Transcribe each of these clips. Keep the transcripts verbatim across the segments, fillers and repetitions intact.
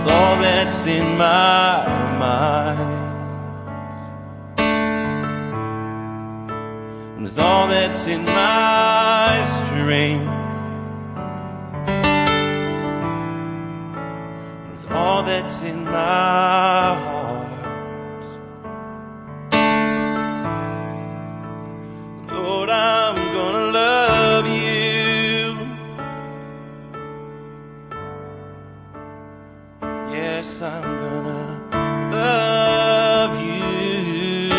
all that's in my mind, and with all that's in my strength, and with all that's in my heart, Lord, I'm gonna love you. Yes, I'm gonna love you.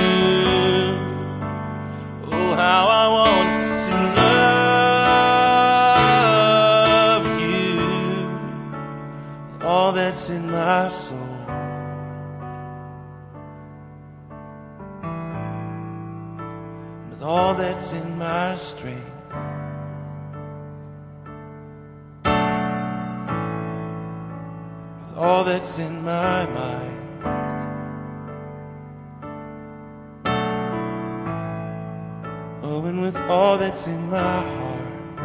Oh, how I want to love you with all that's in my soul, with all that's in my strength, all that's in my mind, oh, and with all that's in my heart,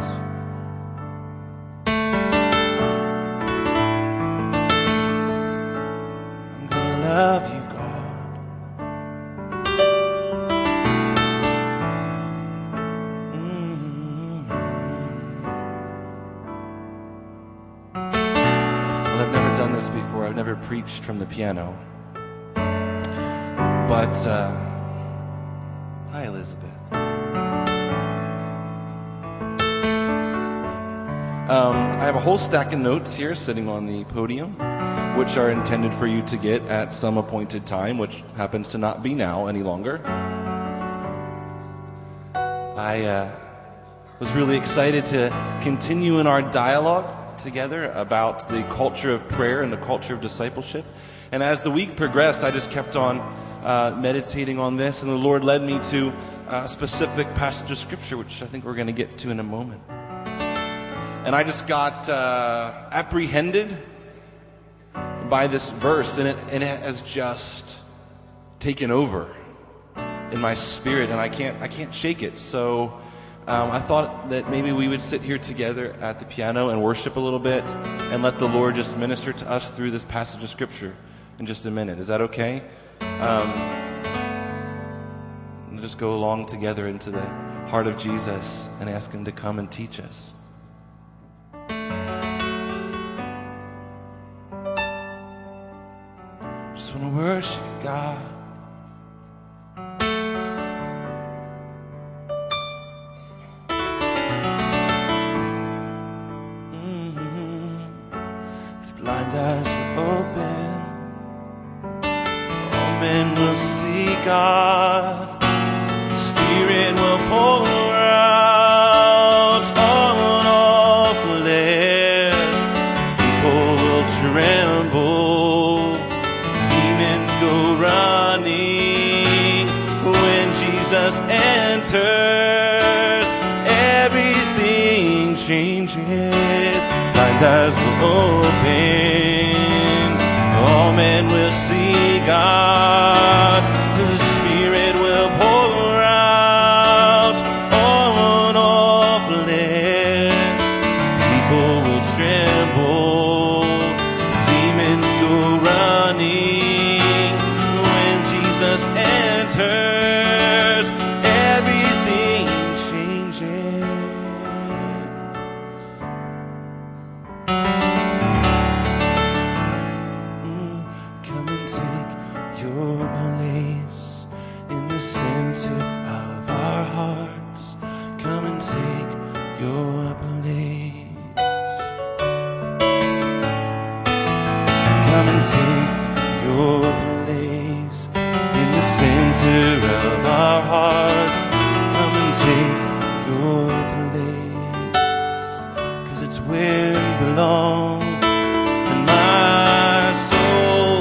I'm gonna love you, God. Mm-hmm. Well, I've never done this before. I've never preached from the piano. But, uh, hi, Elizabeth. Um, I have a whole stack of notes here sitting on the podium, which are intended for you to get at some appointed time, which happens to not be now any longer. I uh, was really excited to continue in our dialogue together about the culture of prayer and the culture of discipleship. And as the week progressed, I just kept on uh, meditating on this, and the Lord led me to a specific passage of Scripture, which I think we're going to get to in a moment. And I just got uh, apprehended by this verse, and it, and it has just taken over in my spirit, and I can't I can't shake it. So Um, I thought that maybe we would sit here together at the piano and worship a little bit and let the Lord just minister to us through this passage of Scripture in just a minute. Is that okay? Um, we'll just go along together into the heart of Jesus and ask Him to come and teach us. Just want to worship God. Blind eyes will open, all men will see God, the Spirit will pour out on all flesh, people will tremble, demons go running, when Jesus enters, everything changes. Blind eyes will open, all men will see God, the Spirit will pour out on all flesh, people will tremble, demons go running, when Jesus enters, everything changes. Your place in the center of our hearts. Come and take your place. Come and take your place in the center of our hearts. Come and take your place, 'cause it's where you belong. And my soul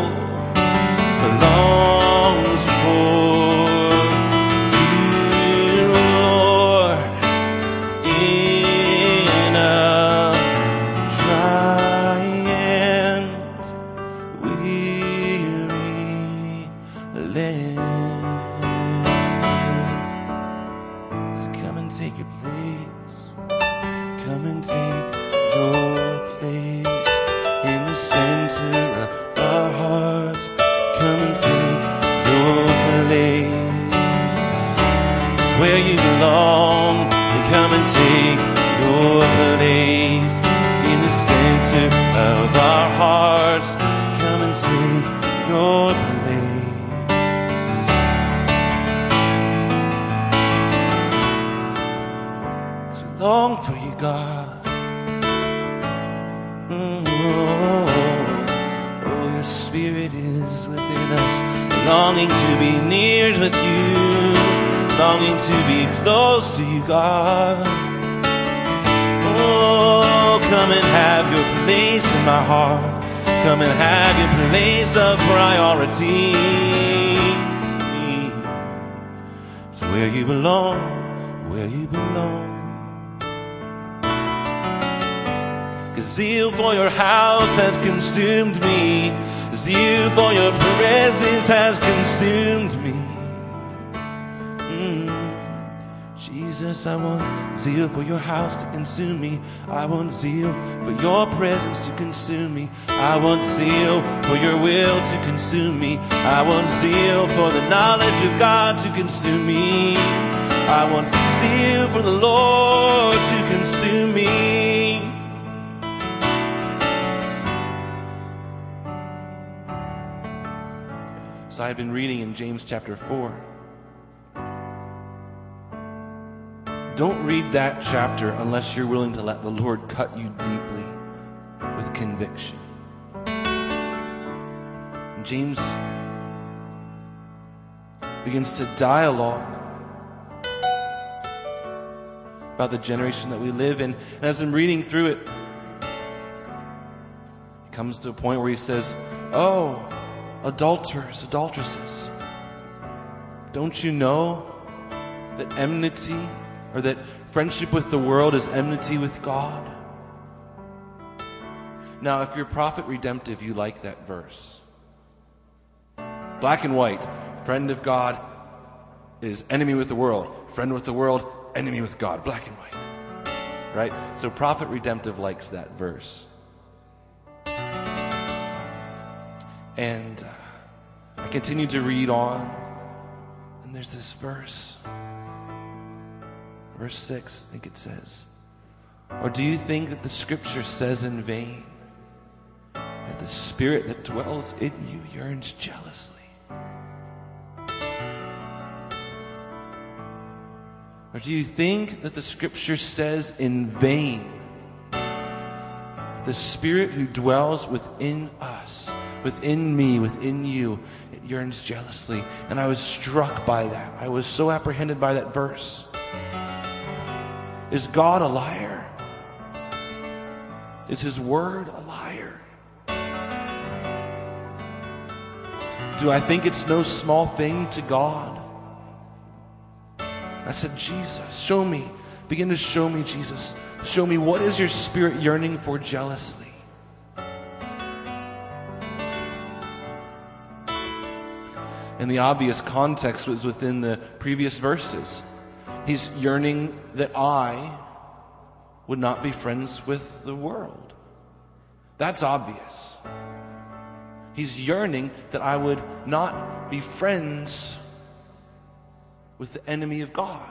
longs for you, Lord, in a dry and weary land. So come and take your place. Come and take your place. Spirit is within us, longing to be near with you, longing to be close to you, God. Oh, come and have your place in my heart. Come and have your place of priority. It's where you belong, where you belong. 'Cause zeal for your house has consumed me. Zeal for your presence has consumed me. Mm. Jesus, I want zeal for your house to consume me. I want zeal for your presence to consume me. I want zeal for your will to consume me. I want zeal for the knowledge of God to consume me. I want zeal for the Lord to consume me. So I've been reading in James chapter four. Don't read that chapter unless you're willing to let the Lord cut you deeply with conviction. And James begins to dialogue about the generation that we live in. And as I'm reading through it, he comes to a point where he says, oh, adulterers, adulteresses, don't you know that enmity or that friendship with the world is enmity with God? Now, if you're prophet redemptive, you like that verse. Black and white, friend of God is enemy with the world. Friend with the world, enemy with God. Black and white. Right? So prophet redemptive likes that verse. And uh, I continue to read on, and there's this verse. Verse six, I think it says, or do you think that the scripture says in vain that the spirit that dwells in you yearns jealously? Or do you think that the scripture says in vain that the spirit who dwells within us, within me, within you, it yearns jealously? And I was struck by that. I was so apprehended by that verse. Is God a liar? Is his word a liar? Do I think it's no small thing to God? I said, Jesus, show me. Begin to show me, Jesus. Show me, what is your spirit yearning for jealously? And the obvious context was within the previous verses. He's yearning that I would not be friends with the world. That's obvious. He's yearning that I would not be friends with the enemy of God.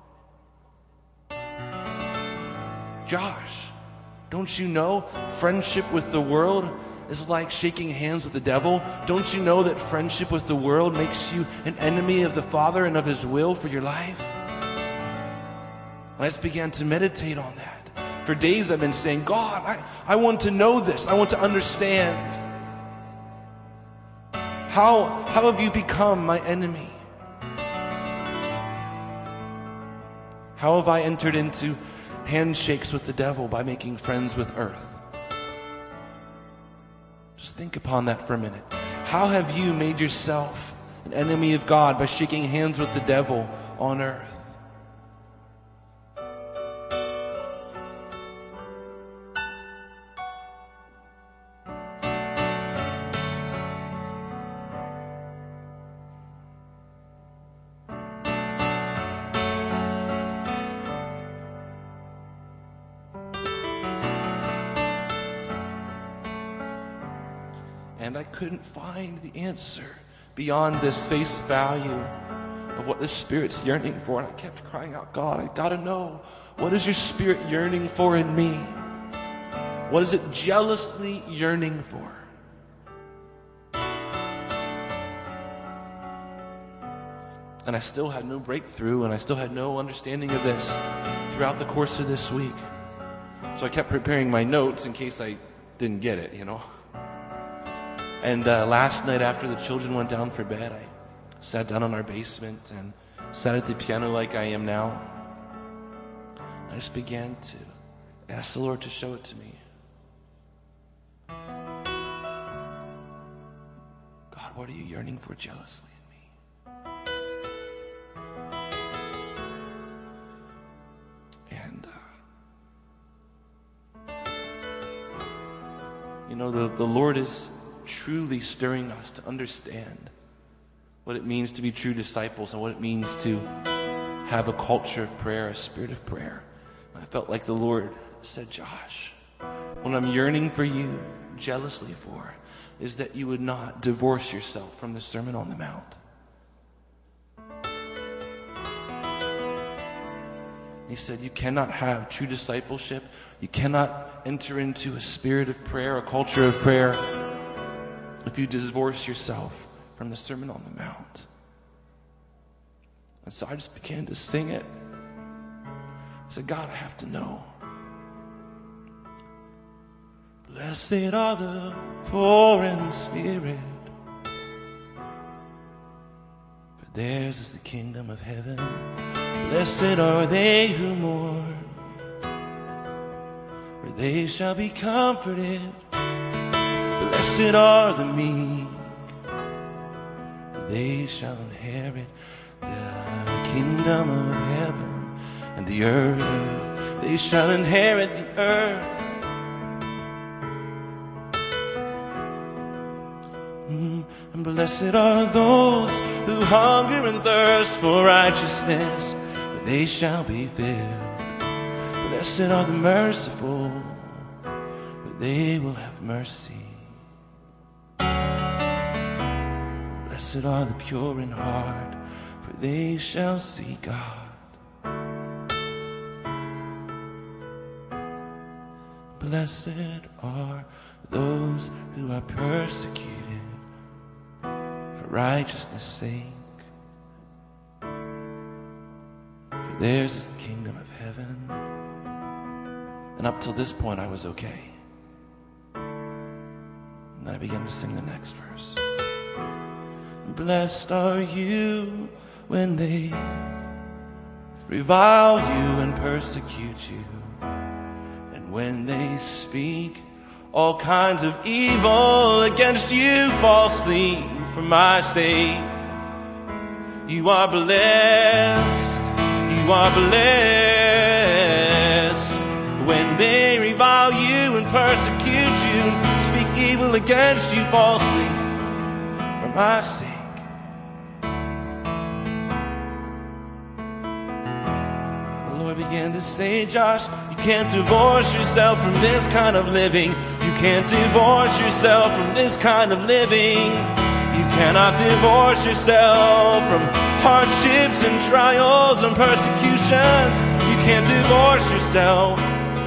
Josh, don't you know friendship with the world is like shaking hands with the devil? Don't you know that friendship with the world makes you an enemy of the Father and of his will for your life? I just began to meditate on that. For days I've been saying, God, I, I want to know this. I want to understand. How, how have you become my enemy? How have I entered into handshakes with the devil by making friends with earth? Just think upon that for a minute. How have you made yourself an enemy of God by shaking hands with the devil on earth? And I couldn't find the answer beyond this face value of what the Spirit's yearning for. And I kept crying out, God, I gotta know, what is your Spirit yearning for in me? What is it jealously yearning for? And I still had no breakthrough, and I still had no understanding of this throughout the course of this week. So I kept preparing my notes in case I didn't get it, you know. And uh, last night after the children went down for bed, I sat down in our basement and sat at the piano like I am now. I just began to ask the Lord to show it to me. God, what are you yearning for jealously in me? And, uh, you know, the, the Lord is truly stirring us to understand what it means to be true disciples and what it means to have a culture of prayer, a spirit of prayer. I felt like the Lord said, Josh, what I'm yearning for you jealously for is that you would not divorce yourself from the Sermon on the Mount. He said, you cannot have true discipleship. You cannot enter into a spirit of prayer, a culture of prayer, if you divorce yourself from the Sermon on the Mount. And so I just began to sing it. I said, God, I have to know. Blessed are the poor in spirit, for theirs is the kingdom of heaven. Blessed are they who mourn, for they shall be comforted. Blessed are the meek, for they shall inherit the kingdom of heaven. And the earth, they shall inherit the earth. Mm, and blessed are those who hunger and thirst for righteousness, for they shall be filled. Blessed are the merciful, for they will have mercy. Blessed are the pure in heart, for they shall see God. Blessed are those who are persecuted for righteousness' sake, for theirs is the kingdom of heaven. And up till this point, I was okay. And then I began to sing the next verse. Blessed are you when they revile you and persecute you, when they speak all kinds of evil against you falsely for my sake. You are blessed, you are blessed, when they revile you and persecute you, speak evil against you falsely for my sake. Began to say, Josh, you can't divorce yourself from this kind of living. You can't divorce yourself from this kind of living. You cannot divorce yourself from hardships and trials and persecutions. You can't divorce yourself.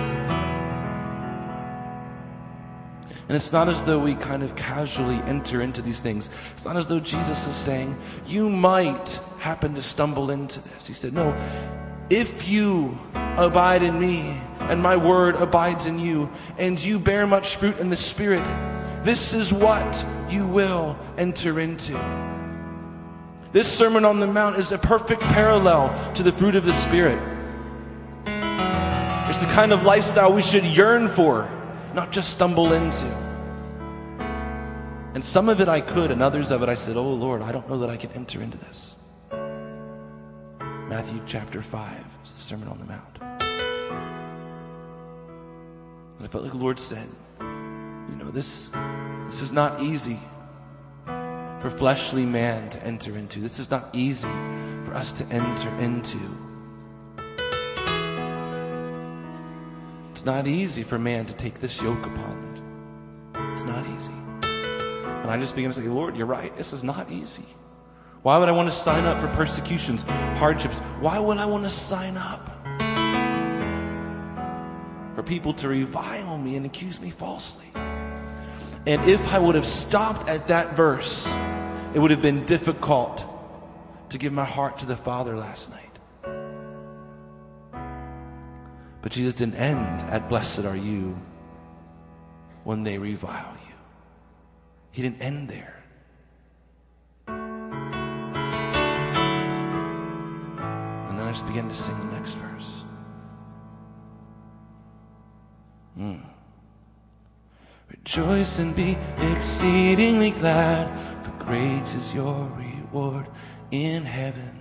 And it's not as though we kind of casually enter into these things. It's not as though Jesus is saying, you might happen to stumble into this. He said, no, if you abide in me and my word abides in you and you bear much fruit in the Spirit, this is what you will enter into. This Sermon on the Mount is a perfect parallel to the fruit of the Spirit. It's the kind of lifestyle we should yearn for, not just stumble into. And some of it I could, and others of it I said, oh Lord, I don't know that I can enter into this. Matthew chapter five is the Sermon on the Mount. And I felt like the Lord said, you know, this, this is not easy for fleshly man to enter into. This is not easy for us to enter into. It's not easy for man to take this yoke upon him. It's not easy. And I just began to say, Lord, you're right. This is not easy. Why would I want to sign up for persecutions, hardships? Why would I want to sign up for people to revile me and accuse me falsely? And if I would have stopped at that verse, it would have been difficult to give my heart to the Father last night. But Jesus didn't end at blessed are you when they revile you. He didn't end there. And then I just began to sing the next verse. Mm. Rejoice and be exceedingly glad, for great is your reward in heaven.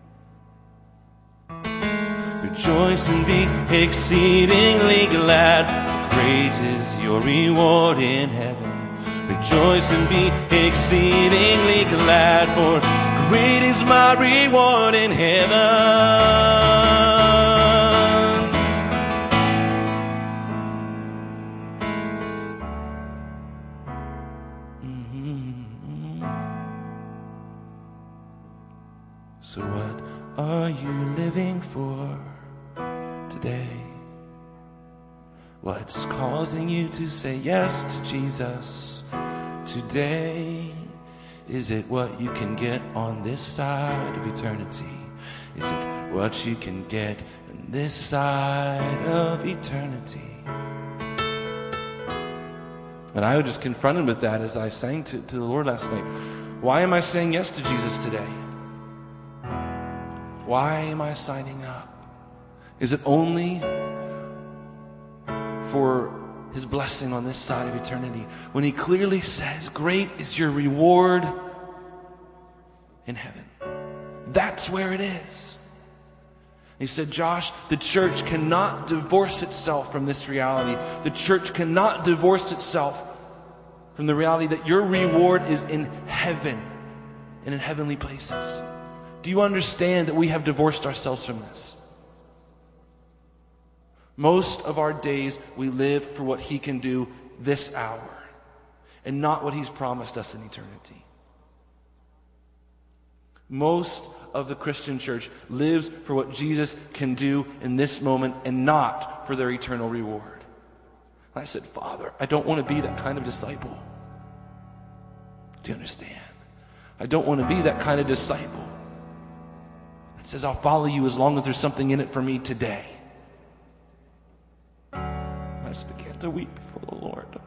Rejoice and be exceedingly glad, for great is your reward in heaven. Rejoice and be exceedingly glad, for great is my reward in heaven. So what are you living for today? What's causing you to say yes to Jesus today? Is it what you can get on this side of eternity? Is it what you can get on this side of eternity? And I was just confronted with that as I sang to, to the Lord last night. Why am I saying yes to Jesus today? Why am I signing up? Is it only for his blessing on this side of eternity, when he clearly says, great is your reward in heaven? That's where it is. He said, Josh, the church cannot divorce itself from this reality. The church cannot divorce itself from the reality that your reward is in heaven and in heavenly places. Do you understand that we have divorced ourselves from this? Most of our days we live for what he can do this hour and not what he's promised us in eternity. Most of the Christian church lives for what Jesus can do in this moment and not for their eternal reward. And I said, Father, I don't want to be that kind of disciple. Do you understand? I don't want to be that kind of disciple. It says, I'll follow you as long as there's something in it for me today. I just began to weep before the Lord.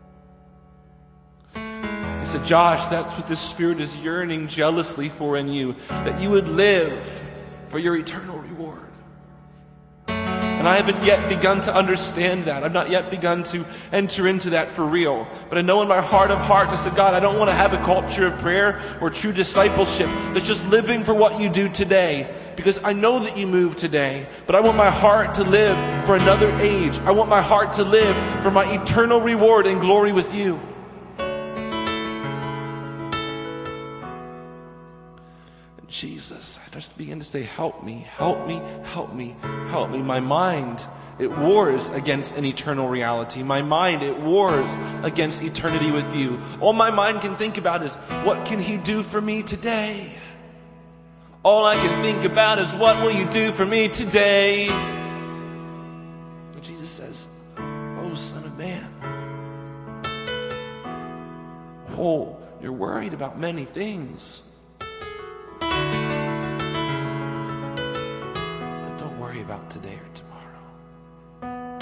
He said, Josh, that's what the Spirit is yearning jealously for in you, that you would live for your eternal reward. And I haven't yet begun to understand that. I've not yet begun to enter into that for real. But I know in my heart of hearts, I said, God, I don't want to have a culture of prayer or true discipleship that's just living for what you do today. Because I know that you move today. But I want my heart to live for another age. I want my heart to live for my eternal reward and glory with you. Jesus, I just began to say, help me, help me, help me, help me. My mind, it wars against an eternal reality. My mind, it wars against eternity with you. All my mind can think about is, what can he do for me today? All I can think about is, what will you do for me today? And Jesus says, oh, Son of Man. Oh, you're worried about many things. About today or tomorrow.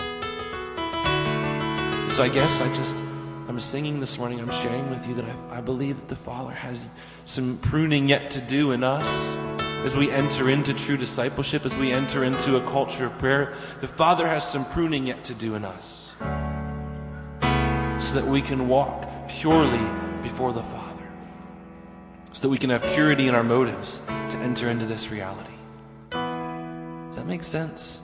So I guess I just, I'm singing this morning, I'm sharing with you that I, I believe that the Father has some pruning yet to do in us as we enter into true discipleship, as we enter into a culture of prayer. The Father has some pruning yet to do in us so that we can walk purely before the Father, so that we can have purity in our motives to enter into this reality. Does that make sense?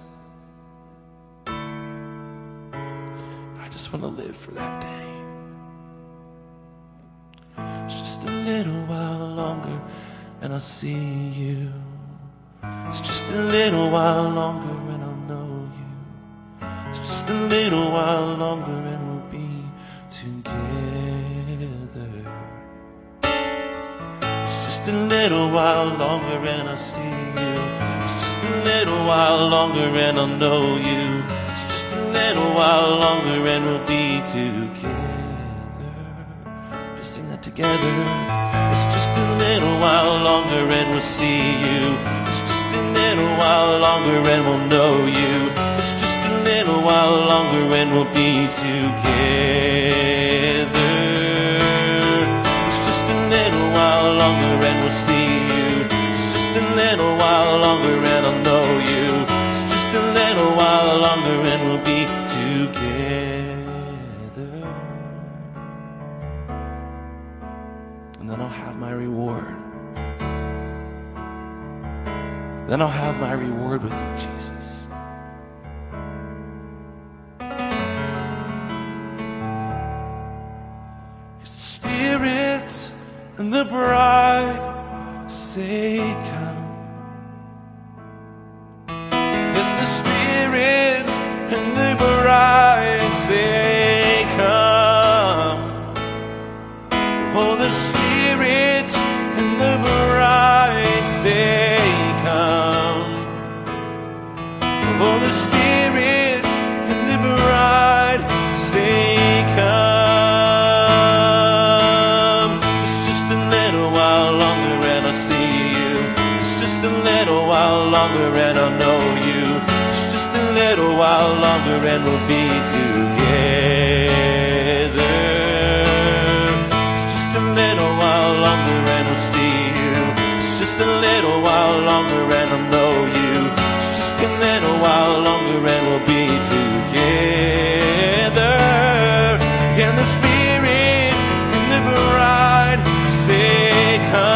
I just want to live for that day. It's just a little while longer and I'll see you. It's just a little while longer and I'll know you. It's just a little while longer and we'll be together. It's just a little while longer and I'll see you. A little while longer and I'll know you. It's just a little while longer and we'll be together. Just sing that together. It's just a little while longer and we'll see you. It's just a little while longer and we'll know you. It's just a little while longer and we'll be together. then I'll have my reward. Then I'll have my reward with you, Jesus. The Spirit and the bride say, come. Yes, the Spirit and the bride say, come. Oh, the Spirit and the bride say, come. Oh, the Spirit and the bride say, come. It's just a little while longer and I'll see you. It's just a little while longer and I'll know you. It's just a little while longer and we'll be together. It's just a little while longer and we'll see you. It's just a little while longer and I'll know you. It's just a little while longer and we'll be together. And the Spirit and the bride say,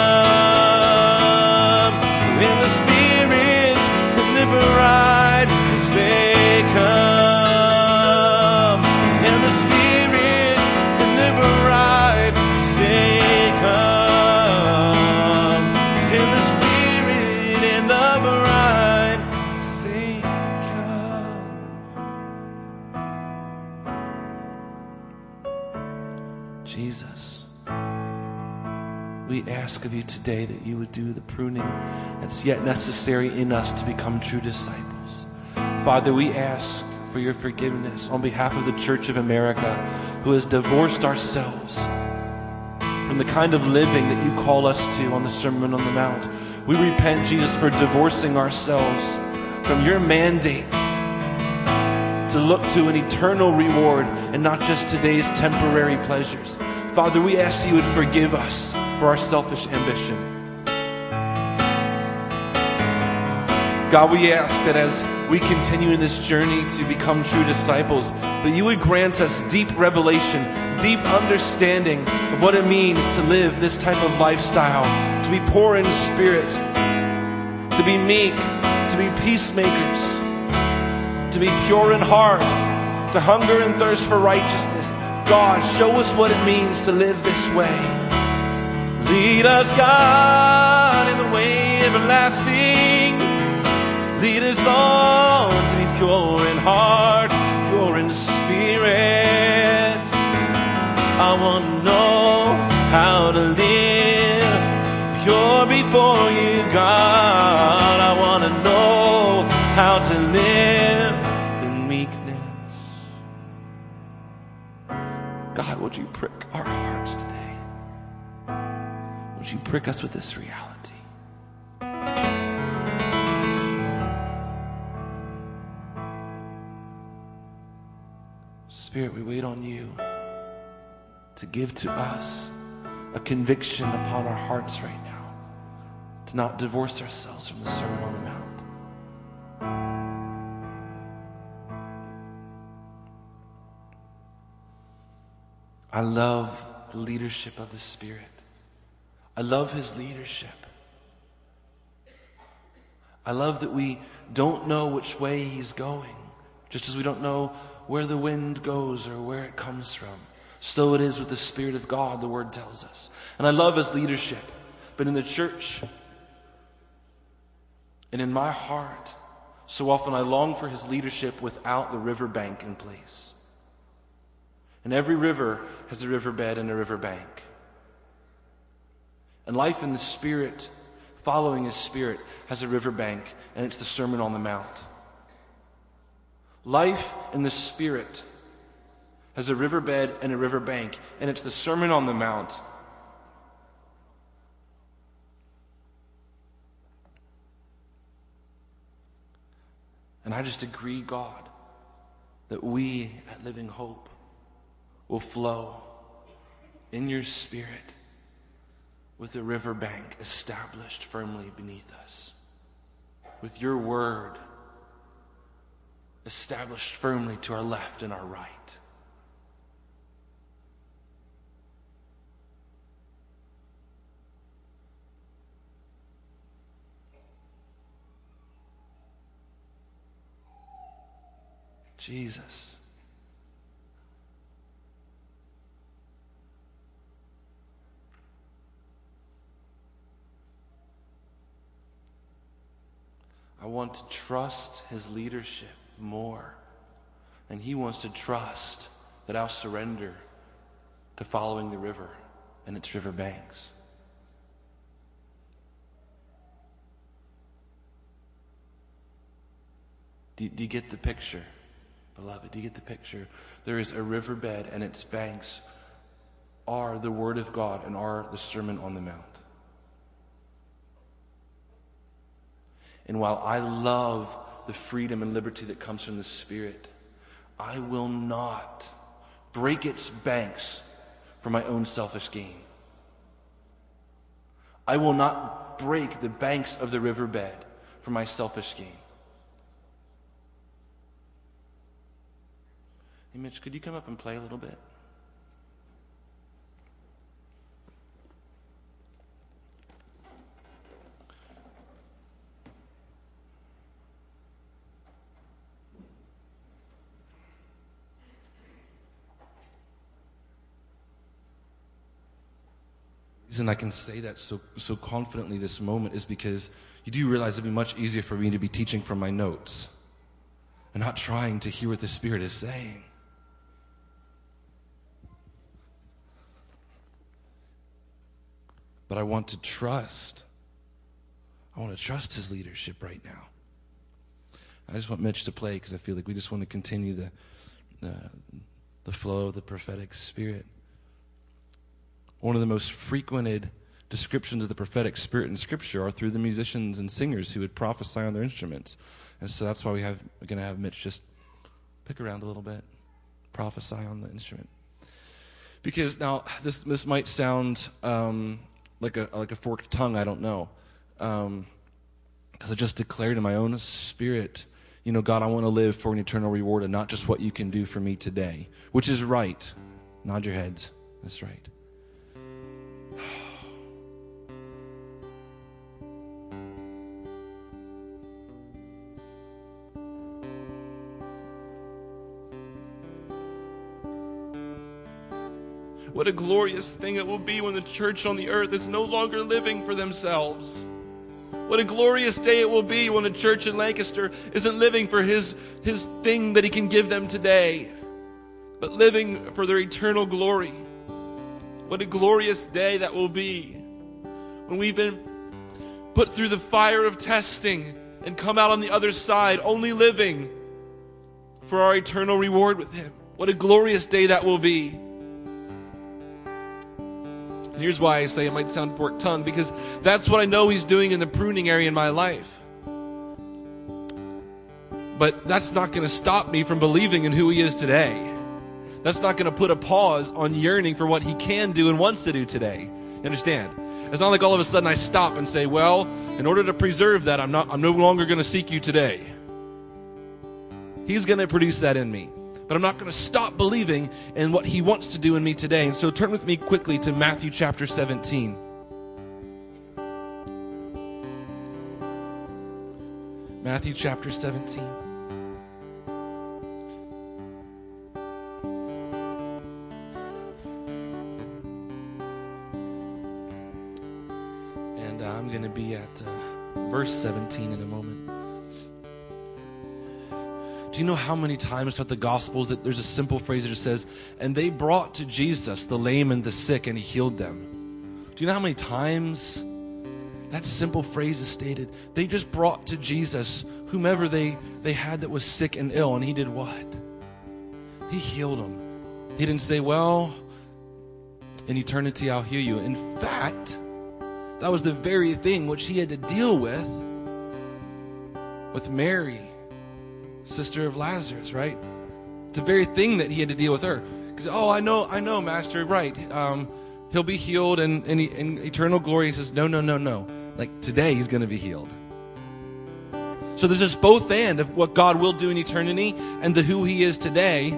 come. And the Spirit and the bride say, come. And the Spirit and the bride say, come. And the Spirit and the bride say, come. Jesus, we ask of you today that you would do the pruning that's yet necessary in us to become true disciples. Father, we ask for your forgiveness on behalf of the Church of America, who has divorced ourselves from the kind of living that you call us to on the Sermon on the Mount. We repent, Jesus, for divorcing ourselves from your mandate to look to an eternal reward and not just today's temporary pleasures. Father, we ask you would forgive us for our selfish ambition. God, we ask that as we continue in this journey to become true disciples, that you would grant us deep revelation, deep understanding of what it means to live this type of lifestyle, to be poor in spirit, to be meek, to be peacemakers, to be pure in heart, to hunger and thirst for righteousness. God, show us what it means to live this way. Lead us, God, in the way everlasting. Lead us on to be pure in heart, pure in spirit. I want to know how to live pure before you, God. I want to know how to live in meekness. God, would you prick our hearts today? Would you prick us with this reality? Spirit, we wait on you to give to us a conviction upon our hearts right now, to not divorce ourselves from the Sermon on the Mount. I love the leadership of the Spirit. I love his leadership. I love that we don't know which way he's going, just as we don't know where the wind goes or where it comes from. So it is with the Spirit of God, the Word tells us. And I love his leadership. But in the church and in my heart, so often I long for his leadership without the riverbank in place. And every river has a riverbed and a riverbank. And life in the Spirit, following his Spirit, has a riverbank, and it's the Sermon on the Mount. Life in the Spirit has a riverbed and a riverbank, and it's the Sermon on the Mount. And I just agree, God, that we at Living Hope will flow in your Spirit with a riverbank established firmly beneath us, with your word established firmly to our left and our right. Jesus. I want to trust his leadership more. And he wants to trust that I'll surrender to following the river and its river banks. Do, do you get the picture, beloved? Do you get the picture? There is a riverbed and its banks are the Word of God and are the Sermon on the Mount. And while I love the freedom and liberty that comes from the Spirit, I will not break its banks for my own selfish gain. I will not break the banks of the riverbed for my selfish gain. Hey, Mitch, could you come up and play a little bit? The reason I can say that so so confidently this moment is because you do realize it'd be much easier for me to be teaching from my notes and not trying to hear what the Spirit is saying. But I want to trust. I want to trust his leadership right now. I just want Mitch to play because I feel like we just want to continue the, the, the flow of the prophetic Spirit. One of the most frequented descriptions of the prophetic spirit in Scripture are through the musicians and singers who would prophesy on their instruments. And so that's why we have, we're going to have Mitch just pick around a little bit, prophesy on the instrument. Because now, this this might sound um, like a like a forked tongue, I don't know. Um, because I just declared in my own spirit, you know, God, I want to live for an eternal reward and not just what you can do for me today. Which is right. Nod your heads. That's right. What a glorious thing it will be when the church on the earth is no longer living for themselves. What a glorious day it will be when the church in Lancaster isn't living for his, his thing that he can give them today, but living for their eternal glory. What a glorious day that will be when we've been put through the fire of testing and come out on the other side only living for our eternal reward with him. What a glorious day that will be. And here's why I say it might sound forked tongue, because that's what I know he's doing in the pruning area in my life. But that's not going to stop me from believing in who he is today. That's not going to put a pause on yearning for what he can do and wants to do today. You understand? It's not like all of a sudden I stop and say, well, in order to preserve that, I'm not I'm no longer going to seek you today. He's going to produce that in me. But I'm not going to stop believing in what he wants to do in me today. And so turn with me quickly to Matthew chapter seventeen. Matthew chapter seventeen. And uh, I'm going to be at uh, verse seventeen in a moment. Do you know how many times throughout the Gospels that there's a simple phrase that just says, and they brought to Jesus the lame and the sick, and he healed them? Do you know how many times that simple phrase is stated? They just brought to Jesus whomever they, they had that was sick and ill, and he did what? He healed them. He didn't say, well, in eternity I'll heal you. In fact, that was the very thing which he had to deal with with Mary, sister of Lazarus, right? It's the very thing that he had to deal with her. Because, oh, I know, I know, Master, right. Um, he'll be healed in, in, in eternal glory. He says, no, no, no, no. Like today he's going to be healed. So there's this both and of what God will do in eternity and the who he is today.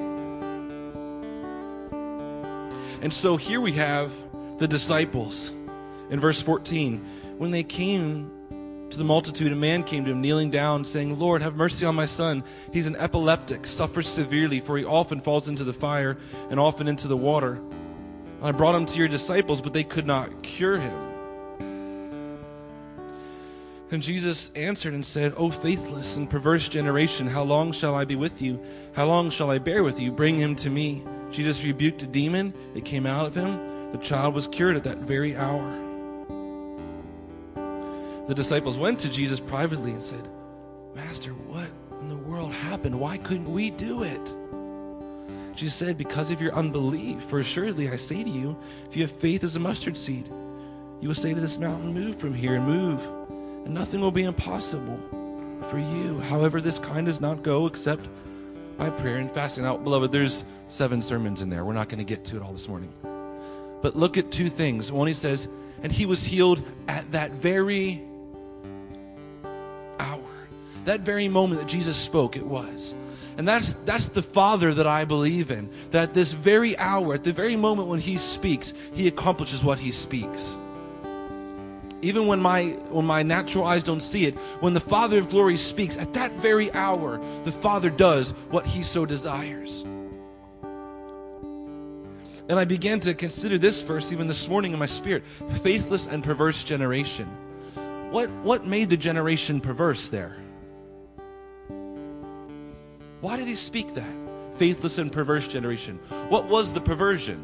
And so here we have the disciples in verse fourteen. When they came To the multitude, a man came to him, kneeling down, saying, Lord, have mercy on my son. He's an epileptic, suffers severely, for he often falls into the fire and often into the water. I brought him to your disciples, but they could not cure him. And Jesus answered and said, O faithless and perverse generation, how long shall I be with you? How long shall I bear with you? Bring him to me. Jesus rebuked a demon. It came out of him. The child was cured at that very hour. The disciples went to Jesus privately and said, Master, what in the world happened? Why couldn't we do it? Jesus said, because of your unbelief. For assuredly I say to you, if you have faith as a mustard seed, you will say to this mountain, move from here and move, and nothing will be impossible for you. However, this kind does not go except by prayer and fasting. Now, beloved, there's seven sermons in there. We're not going to get to it all this morning. But look at two things. One, he says, and he was healed at that very hour. That very moment that Jesus spoke, it was. And that's that's the Father that I believe in. That at this very hour, at the very moment when he speaks, he accomplishes what he speaks. Even when my when my natural eyes don't see it, when the Father of glory speaks, at that very hour, the Father does what he so desires. And I began to consider this verse even this morning in my spirit. Faithless and perverse generation. What, what made the generation perverse there? Why did he speak that? Faithless and perverse generation. What was the perversion?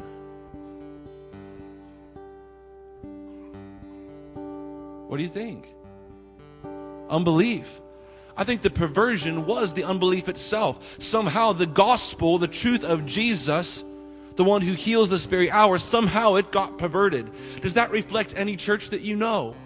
What do you think? Unbelief. I think the perversion was the unbelief itself. Somehow the gospel, the truth of Jesus, the one who heals this very hour, somehow it got perverted. Does that reflect any church that you know?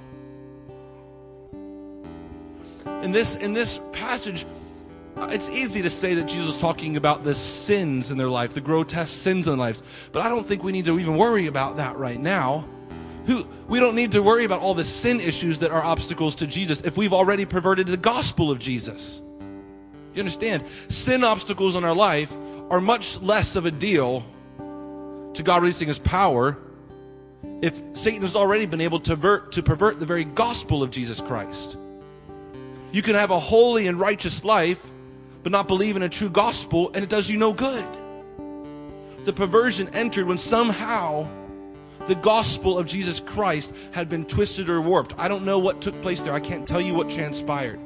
In this, in this passage, it's easy to say that Jesus was talking about the sins in their life, the grotesque sins in their lives. But I don't think we need to even worry about that right now. Who, we don't need to worry about all the sin issues that are obstacles to Jesus if we've already perverted the gospel of Jesus. You understand? Sin obstacles in our life are much less of a deal to God releasing his power if Satan has already been able to pervert, to pervert the very gospel of Jesus Christ. You can have a holy and righteous life but not believe in a true gospel, and it does you no good. The perversion entered when somehow the gospel of Jesus Christ had been twisted or warped. I don't know what took place there. I can't tell you what transpired.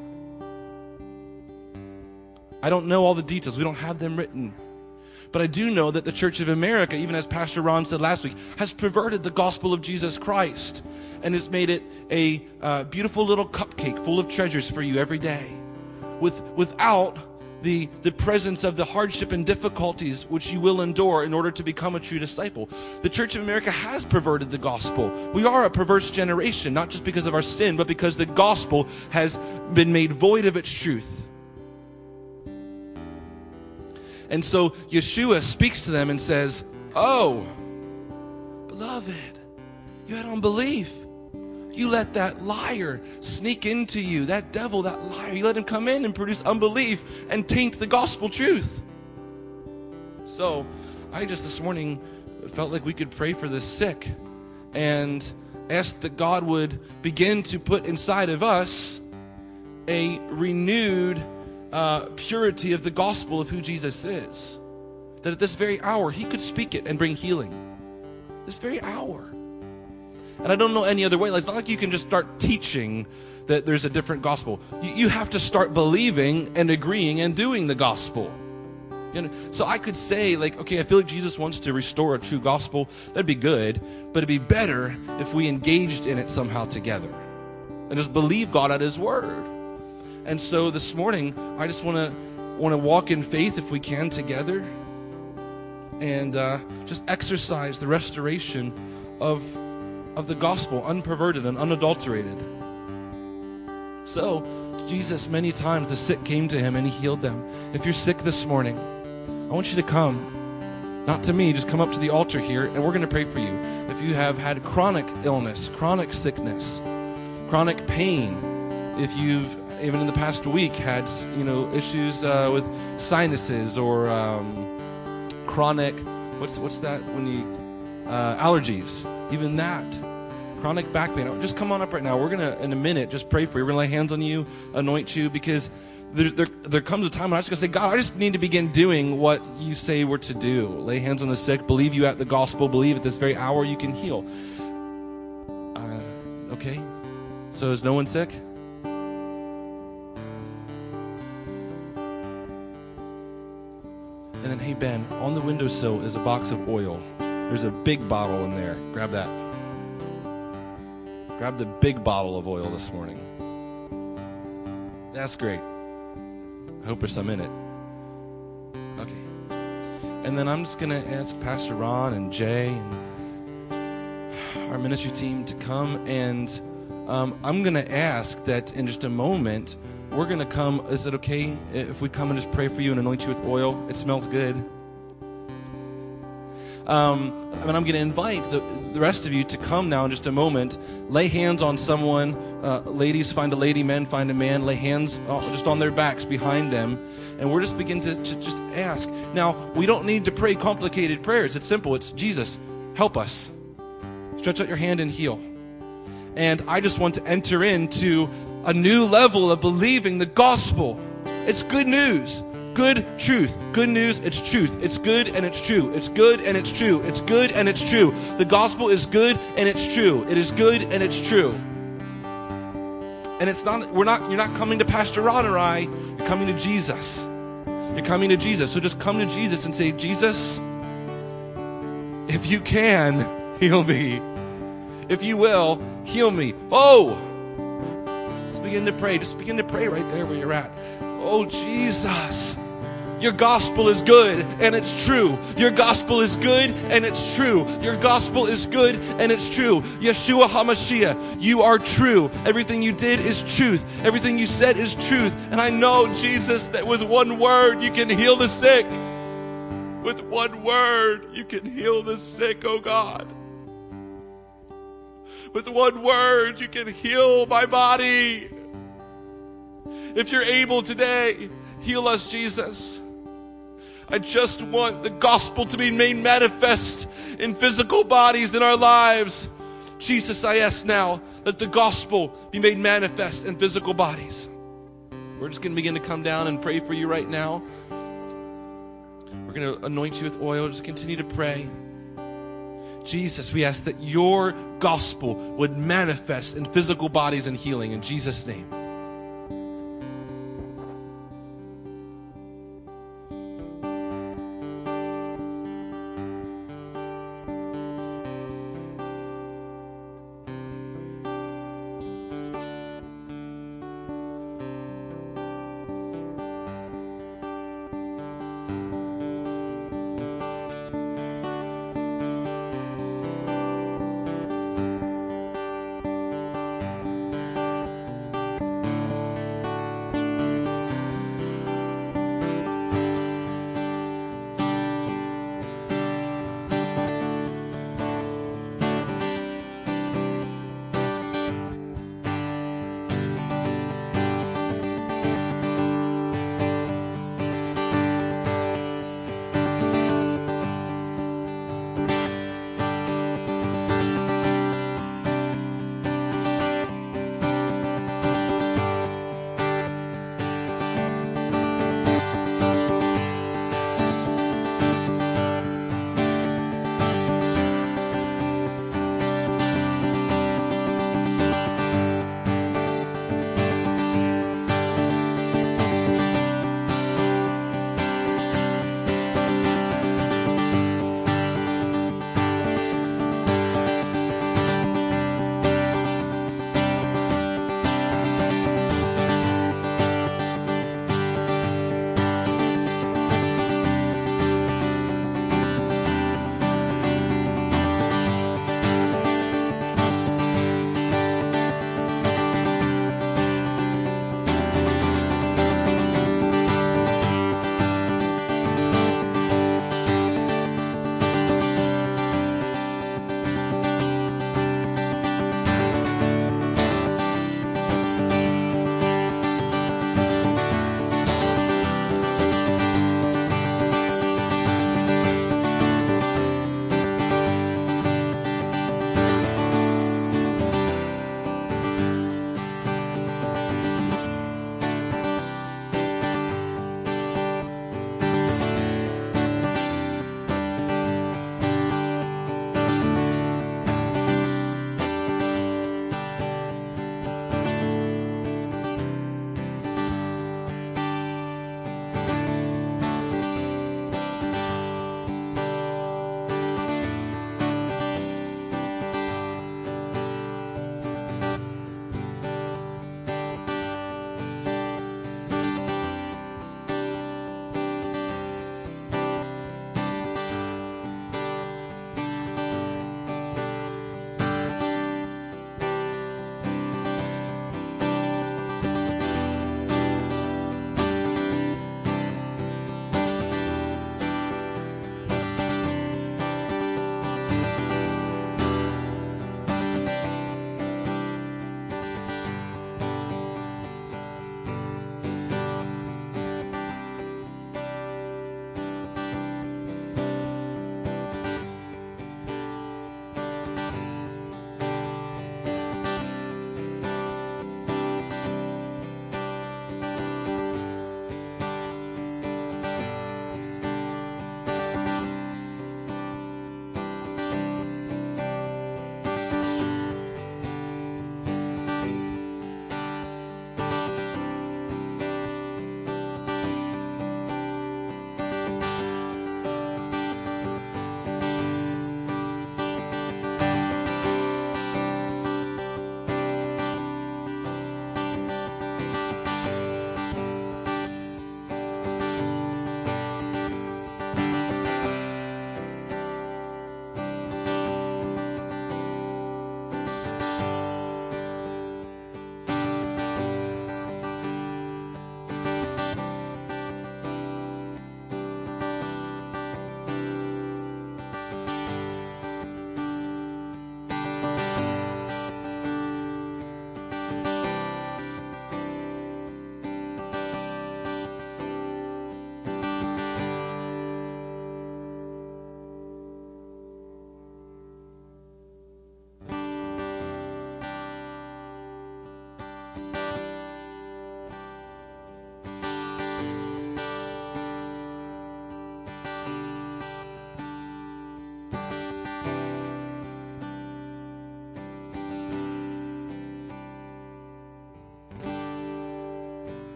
I don't know all the details. We don't have them written. But I do know that the Church of America, even as Pastor Ron said last week, has perverted the gospel of Jesus Christ and has made it a uh, beautiful little cupcake full of treasures for you every day, with without the, the presence of the hardship and difficulties which you will endure in order to become a true disciple. The Church of America has perverted the gospel. We are a perverse generation, not just because of our sin, but because the gospel has been made void of its truth. And so Yeshua speaks to them and says, oh, beloved, you had unbelief. You let that liar sneak into you, that devil, that liar. You let him come in and produce unbelief and taint the gospel truth. So I just this morning felt like we could pray for the sick and ask that God would begin to put inside of us a renewed Uh, purity of the gospel of who Jesus is. That at this very hour, he could speak it and bring healing. This very hour. And I don't know any other way. Like, it's not like you can just start teaching that there's a different gospel. You, you have to start believing and agreeing and doing the gospel. You know? So I could say, like, okay, I feel like Jesus wants to restore a true gospel. That'd be good. But it'd be better if we engaged in it somehow together. And just believe God at his word. And so this morning, I just want to want to walk in faith if we can together, and uh, just exercise the restoration of of the gospel, unperverted and unadulterated. So Jesus, many times the sick came to him and he healed them. If you're sick this morning, I want you to come, not to me, just come up to the altar here, and we're going to pray for you. If you have had chronic illness, chronic sickness, chronic pain, if you've even in the past week had, you know, issues uh, with sinuses or um, chronic, what's what's that when you, uh, allergies, even that, chronic back pain, just come on up right now. We're going to, in a minute, just pray for you. We're going to lay hands on you, anoint you, because there, there, there comes a time when I'm just going to say, God, I just need to begin doing what you say we're to do. Lay hands on the sick, believe you at the gospel, believe at this very hour you can heal. Uh, okay, so is no one sick? And then, hey, Ben, on the windowsill is a box of oil. There's a big bottle in there. Grab that. Grab the big bottle of oil this morning. That's great. I hope there's some in it. Okay. And then I'm just going to ask Pastor Ron and Jay and our ministry team to come. And um, I'm going to ask that in just a moment, we're going to come. Is it okay if we come and just pray for you and anoint you with oil? It smells good. Um, and I'm going to invite the, the rest of you to come now in just a moment. Lay hands on someone. Uh, ladies, find a lady. Men, find a man. Lay hands just on their backs behind them. And we're just begin to, to just ask. Now, we don't need to pray complicated prayers. It's simple. It's, Jesus, help us. Stretch out your hand and heal. And I just want to enter into a new level of believing the gospel. It's good news. Good truth. Good news, it's truth. It's good and it's true. It's good and it's true. It's good and it's true. The gospel is good and it's true. It is good and it's true. And it's not, we're not, you're not coming to Pastor Ron or I, you're coming to Jesus. You're coming to Jesus. So just come to Jesus and say, Jesus, if you can, heal me. If you will, heal me. Oh! Just begin to pray. Just begin to pray right there where you're at. Oh, Jesus, your gospel is good and it's true. Your gospel is good and it's true. Your gospel is good and it's true. Yeshua HaMashiach, you are true. Everything you did is truth. Everything you said is truth. And I know, Jesus, that with one word you can heal the sick. With one word you can heal the sick, oh God. With one word you can heal my body. If you're able today, heal us, Jesus. I just want the gospel to be made manifest in physical bodies in our lives. Jesus, I ask now that the gospel be made manifest in physical bodies. We're just going to begin to come down and pray for you right now. We're going to anoint you with oil. Just continue to pray. Jesus, we ask that your gospel would manifest in physical bodies and healing in Jesus' name.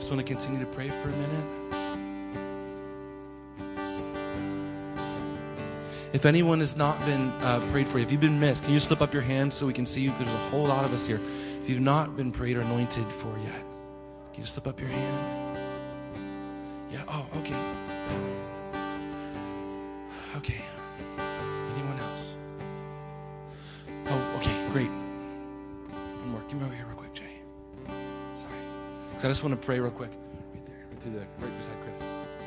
Just want to continue to pray for a minute. If anyone has not been uh, prayed for, if you've been missed, can you slip up your hand so we can see you? There's a whole lot of us here. If you've not been prayed or anointed for yet, can you slip up your hand? Yeah, oh, okay. Okay. Anyone else? Oh, okay, great. One more. Give me over here real quick, Jay. Sorry. Because I just want to pray real quick. Right there, right through the, right beside Chris.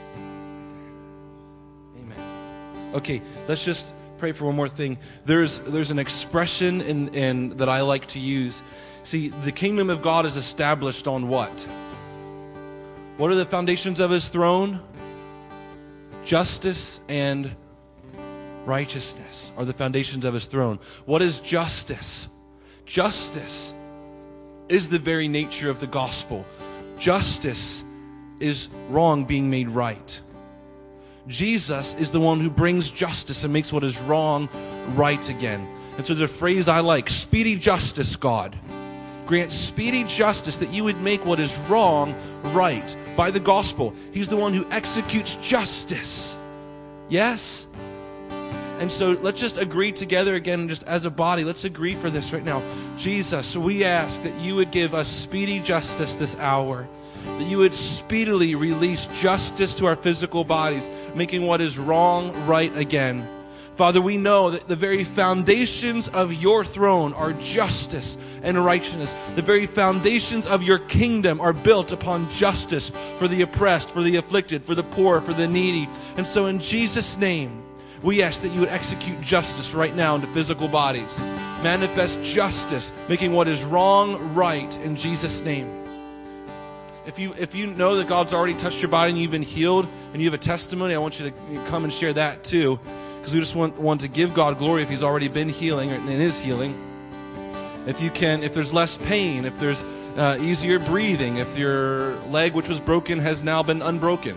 Okay, let's just pray for one more thing. There's there's an expression in, in that I like to use. See, the kingdom of God is established on what? What are the foundations of his throne? Justice and righteousness are the foundations of his throne. What is justice? Justice is the very nature of the gospel. Justice is wrong being made right. Jesus is the one who brings justice and makes what is wrong right again. And so there's a phrase I like, speedy justice, God. Grant speedy justice that you would make what is wrong right by the gospel. He's the one who executes justice. Yes? And so let's just agree together again, just as a body. Let's agree for this right now. Jesus, we ask that you would give us speedy justice this hour. That you would speedily release justice to our physical bodies, making what is wrong right again. Father, we know that the very foundations of your throne are justice and righteousness. The very foundations of your kingdom are built upon justice for the oppressed, for the afflicted, for the poor, for the needy. And so in Jesus' name, we ask that you would execute justice right now into physical bodies. Manifest justice, making what is wrong right in Jesus' name. If you if you know that God's already touched your body and you've been healed and you have a testimony, I want you to come and share that too. Because we just want, want to give God glory if he's already been healing and is healing. If you can, if there's less pain, if there's uh, easier breathing, if your leg which was broken has now been unbroken.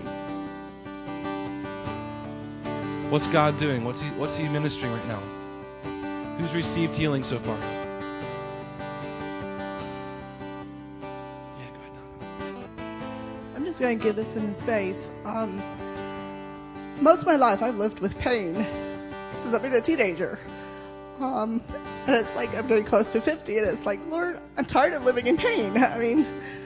What's God doing? What's he, what's he ministering right now? Who's received healing so far? I'm just going to give this in faith. Um, most of my life, I've lived with pain since I've been a teenager. Um, and it's like I'm getting close to fifty, and it's like, Lord, I'm tired of living in pain. I mean,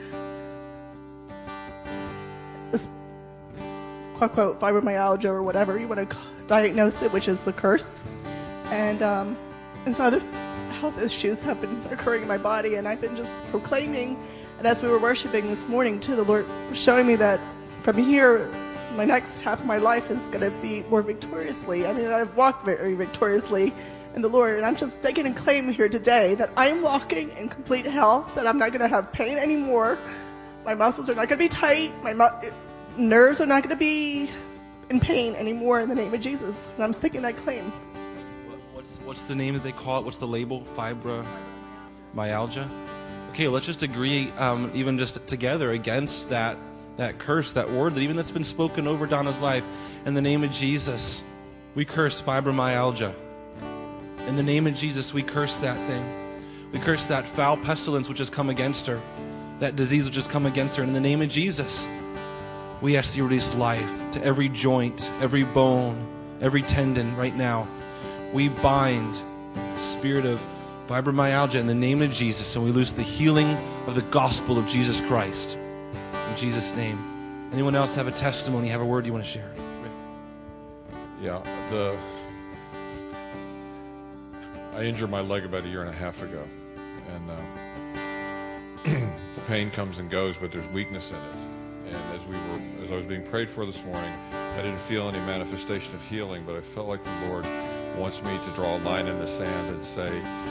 this quote, quote, fibromyalgia or whatever you want to diagnose it, which is the curse. And, um, and so other health issues have been occurring in my body, and I've been just proclaiming. And as we were worshiping this morning, too, the Lord was showing me that from here, my next half of my life is going to be more victoriously. I mean, I've walked very victoriously in the Lord, and I'm just taking a claim here today that I'm walking in complete health, that I'm not going to have pain anymore. My muscles are not going to be tight. My mu- nerves are not going to be in pain anymore in the name of Jesus. And I'm sticking that claim. What's, what's the name that they call it? What's the label? Fibromyalgia? Okay, let's just agree, um, even just together, against that that curse, that word that even that's been spoken over Donna's life. In the name of Jesus, we curse fibromyalgia. In the name of Jesus, we curse that thing. We curse that foul pestilence which has come against her, that disease which has come against her. And in the name of Jesus, we ask you to release life to every joint, every bone, every tendon right now. We bind the spirit of fibromyalgia in the name of Jesus, and we loose the healing of the gospel of Jesus Christ. In Jesus' name. Anyone else have a testimony, have a word you want to share? Yeah, the I injured my leg about a year and a half ago, and uh, the pain comes and goes, but there's weakness in it. And as we were, as I was being prayed for this morning, I didn't feel any manifestation of healing, but I felt like the Lord wants me to draw a line in the sand and say,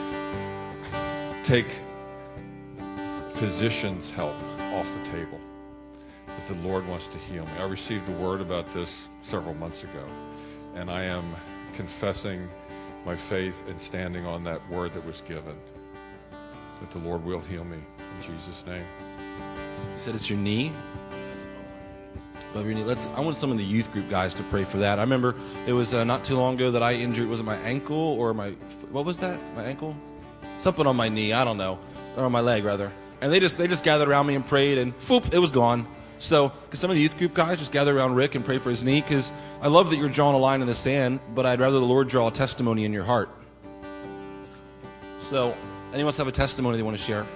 take physician's help off the table, that the Lord wants to heal me. I received a word about this several months ago, and I am confessing my faith and standing on that word that was given, that the Lord will heal me in Jesus' name. You said it's your knee? Above your knee. Let's. I want some of the youth group guys to pray for that. I remember it was uh, not too long ago that I injured, was it my ankle or my, what was that? My ankle? Something on my knee, I don't know. Or on my leg, rather. And they just they just gathered around me and prayed, and whoop, it was gone. So, because some of the youth group guys just gather around Rick and pray for his knee, because I love that you're drawing a line in the sand, but I'd rather the Lord draw a testimony in your heart. So, anyone else have a testimony they want to share?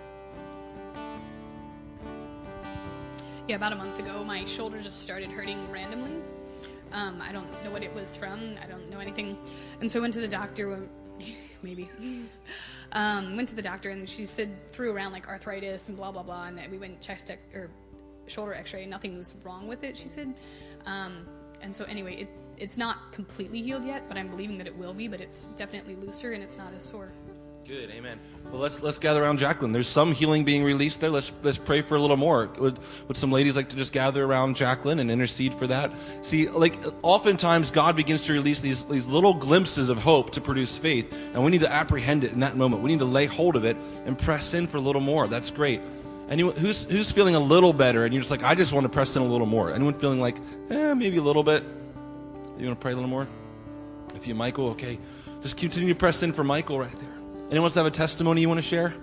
Yeah, about a month ago, my shoulder just started hurting randomly. Um, I don't know what it was from. I don't know anything. And so I went to the doctor, maybe. um, went to the doctor, and she said, threw around like arthritis and blah, blah, blah. And we went chest ex- or shoulder x-ray. Nothing was wrong with it, she said. Um, and so anyway, it, it's not completely healed yet, but I'm believing that it will be. But it's definitely looser, and it's not as sore. Good, amen. Well, let's let's gather around Jacqueline. There's some healing being released there. Let's let's pray for a little more. Would would some ladies like to just gather around Jacqueline and intercede for that? See, like oftentimes God begins to release these these little glimpses of hope to produce faith, and we need to apprehend it in that moment. We need to lay hold of it and press in for a little more. That's great. Anyone who's who's feeling a little better, and you're just like, I just want to press in a little more. Anyone feeling like, eh, maybe a little bit? You want to pray a little more? If you, Michael, okay, just continue to press in for Michael right there. Anyone else have a testimony you want to share?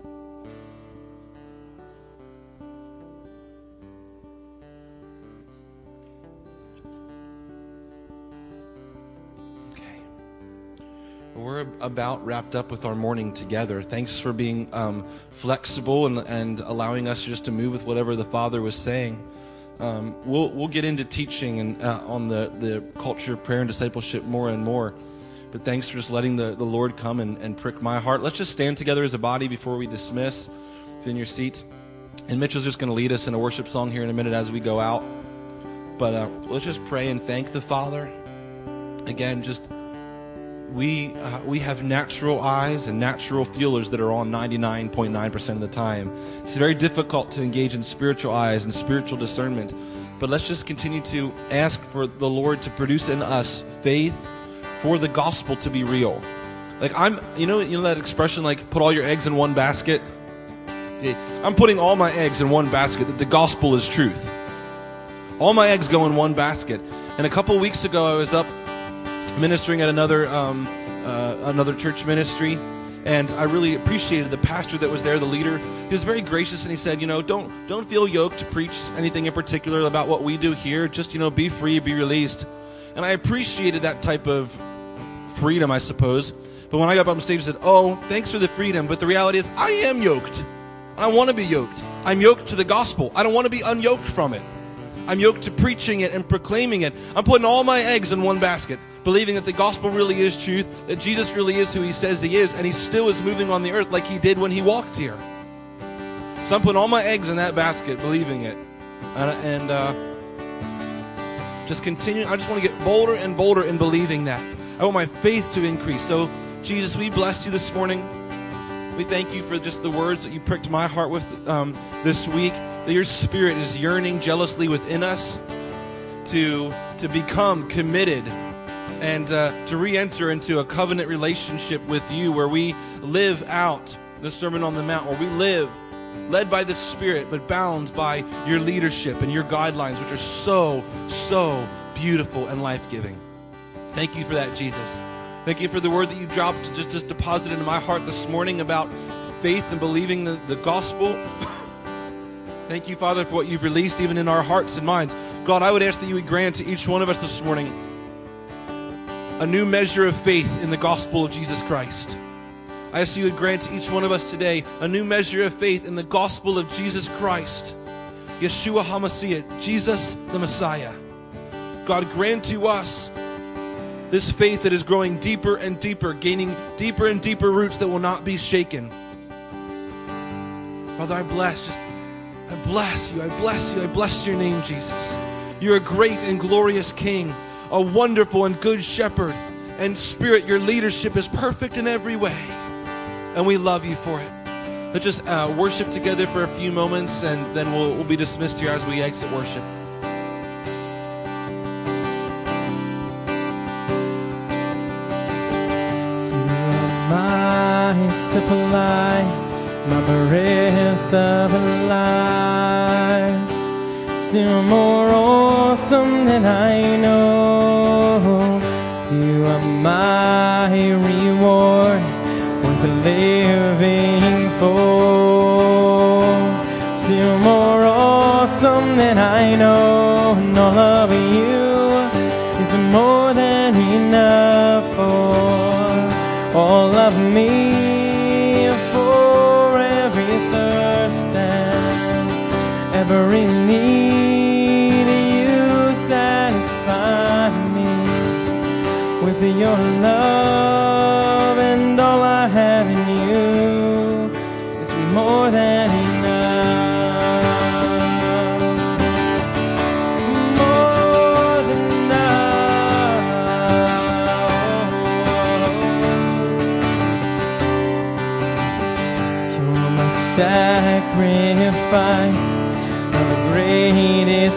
Okay. Well, we're about wrapped up with our morning together. Thanks for being um, flexible and, and allowing us just to move with whatever the Father was saying. Um, we'll we'll get into teaching and uh, on the, the culture of prayer and discipleship more and more. But thanks for just letting the, the Lord come and, and prick my heart. Let's just stand together as a body before we dismiss in your seats. And Mitchell's just going to lead us in a worship song here in a minute as we go out. But uh, let's just pray and thank the Father. Again, just we uh, we have natural eyes and natural feelers that are on ninety-nine point nine percent of the time. It's very difficult to engage in spiritual eyes and spiritual discernment. But let's just continue to ask for the Lord to produce in us faith for the gospel to be real. Like I'm, you know, you know that expression, like put all your eggs in one basket. I'm putting all my eggs in one basket. That the gospel is truth. All my eggs go in one basket. And a couple weeks ago, I was up ministering at another um, uh, another church ministry, and I really appreciated the pastor that was there, the leader. He was very gracious, and he said, you know, don't don't feel yoked to preach anything in particular about what we do here. Just, you know, be free, be released. And I appreciated that type of freedom, I suppose. But when I got up on stage, I said, oh, thanks for the freedom. But the reality is, I am yoked. I want to be yoked. I'm yoked to the gospel. I don't want to be unyoked from it. I'm yoked to preaching it and proclaiming it. I'm putting all my eggs in one basket, believing that the gospel really is truth, that Jesus really is who he says he is, and he still is moving on the earth like he did when he walked here. So I'm putting all my eggs in that basket, believing it. And, and uh, just continue. I just want to get bolder and bolder in believing that. I want my faith to increase. So, Jesus, we bless you this morning. We thank you for just the words that you pricked my heart with um, this week, that your spirit is yearning jealously within us to, to become committed and uh, to re-enter into a covenant relationship with you, where we live out the Sermon on the Mount, where we live led by the Spirit, but bound by your leadership and your guidelines, which are so, so beautiful and life-giving. Thank you for that, Jesus. Thank you for the word that you dropped, just, just deposited into my heart this morning about faith and believing the, the gospel. Thank you, Father, for what you've released even in our hearts and minds. God, I would ask that you would grant to each one of us this morning a new measure of faith in the gospel of Jesus Christ. I ask you would grant to each one of us today a new measure of faith in the gospel of Jesus Christ, Yeshua HaMashiach, Jesus the Messiah. God, grant to us this faith that is growing deeper and deeper, gaining deeper and deeper roots that will not be shaken. Father, I bless, just, I bless you, I bless you, I bless your name, Jesus. You're a great and glorious King, a wonderful and good shepherd, and Spirit, your leadership is perfect in every way. And we love you for it. Let's just uh, worship together for a few moments, and then we'll, we'll be dismissed here as we exit worship. My supply, my breath of life, still more awesome than I know. You are my reward, worth living for. awesome than I know, and all of you is more than enough for all of me, for every thirst and every need. You satisfy me with your love, and all I have in you is more than enough. More than enough. You're my sacrifice of the greatest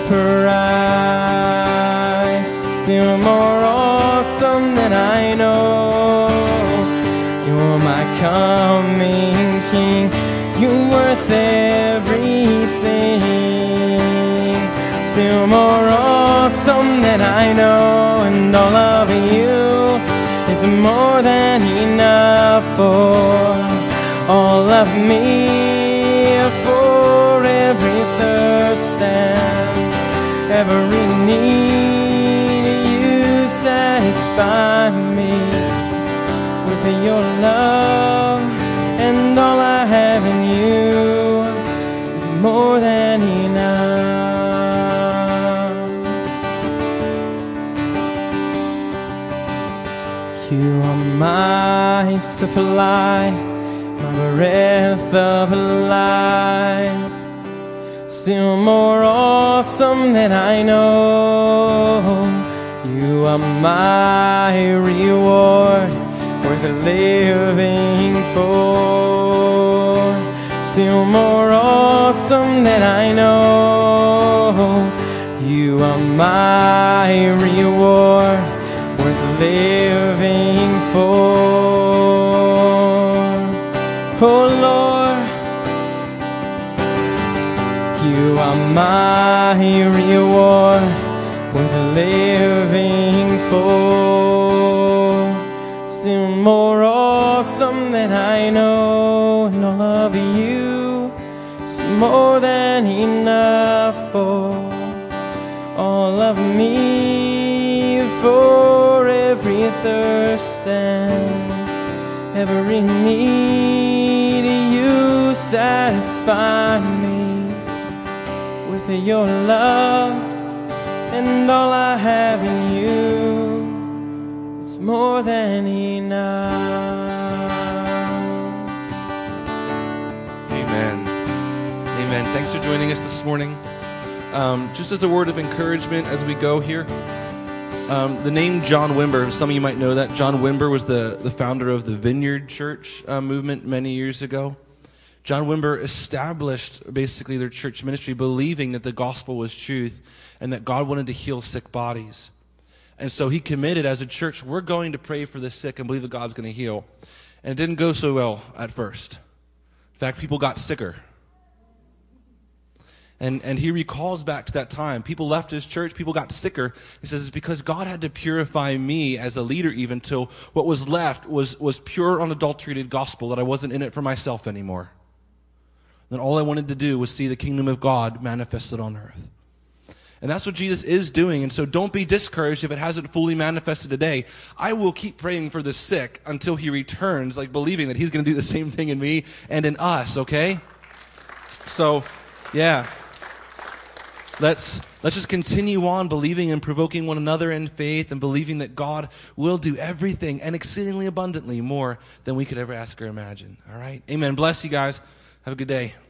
price, still more awesome than I know. You're my coming King, you're worth everything, still more awesome than I know, and all of you is more than enough for all of me, for every thirst and every need. You satisfy me with your love, and all I have in you is more than enough. You are my supply, my breath of life, still more awesome than I know. You are my reward, worth living for, still more awesome than I know. You are my reward, worth living for. Oh Lord, you are my reward, worth living for, still more awesome than I know, and all of you is more than enough for all of me, for every thirst and every need. You satisfy me with your love, and all I have in you is more than enough. Amen. Amen. Thanks for joining us this morning. Um, just as a word of encouragement as we go here, um, the name John Wimber, some of you might know that. John Wimber was the, the founder of the Vineyard Church uh, movement many years ago. John Wimber established basically their church ministry believing that the gospel was truth and that God wanted to heal sick bodies. And so he committed as a church, we're going to pray for the sick and believe that God's going to heal. And it didn't go so well at first. In fact, people got sicker. And and he recalls back to that time. People left his church. People got sicker. He says, it's because God had to purify me as a leader even till what was left was, was pure, unadulterated gospel, that I wasn't in it for myself anymore. Then all I wanted to do was see the kingdom of God manifested on earth. And that's what Jesus is doing. And so don't be discouraged if it hasn't fully manifested today. I will keep praying for the sick until he returns, like believing that he's going to do the same thing in me and in us, okay? So, yeah. Let's let's just continue on believing and provoking one another in faith and believing that God will do everything and exceedingly abundantly more than we could ever ask or imagine. All right? Amen. Bless you guys. Have a good day.